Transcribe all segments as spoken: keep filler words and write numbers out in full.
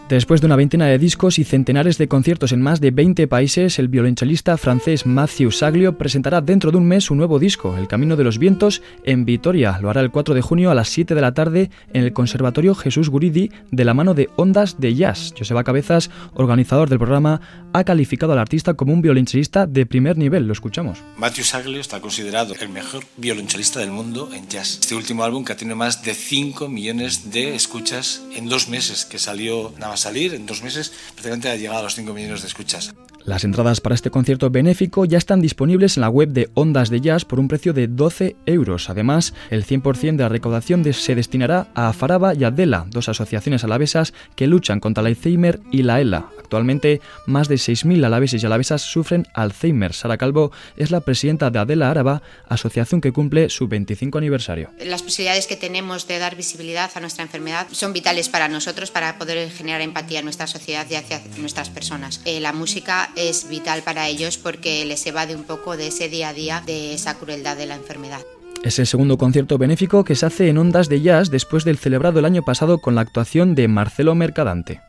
Después de una veintena de discos y centenares de conciertos en más de veinte países, el violonchelista francés Mathieu Saglio presentará dentro de un mes su nuevo disco, El Camino de los Vientos, en Vitoria. Lo hará el cuatro de junio a las siete de la tarde en el Conservatorio Jesús Guridi, de la mano de Ondas de Jazz. Joseba Cabezas, organizador del programa, ha calificado al artista como un violonchelista de primer nivel. Lo escuchamos. Mathieu Saglio está considerado el mejor violonchelista del mundo en jazz. Este último álbum, que tiene más de cinco millones de escuchas en dos meses, que salió nada más salir, en dos meses prácticamente ha llegado a los cinco millones de escuchas. Las entradas para este concierto benéfico ya están disponibles en la web de Ondas de Jazz por un precio de doce euros. Además, el cien por ciento de la recaudación de, se destinará a Afaraba y Adela, dos asociaciones alavesas que luchan contra el Alzheimer y la ELA. Actualmente, más de seis mil alaveses y alavesas sufren Alzheimer. Sara Calvo es la presidenta de Adela Araba, asociación que cumple su veinticinco aniversario. Las posibilidades que tenemos de dar visibilidad a nuestra enfermedad son vitales para nosotros, para poder generar empatía en nuestra sociedad y hacia nuestras personas. Eh, la música es vital para ellos porque les evade un poco de ese día a día, de esa crueldad de la enfermedad. Es el segundo concierto benéfico que se hace en Ondas de Jazz después del celebrado el año pasado con la actuación de Marcelo Mercadante.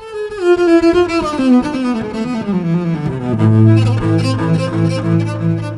Thank you.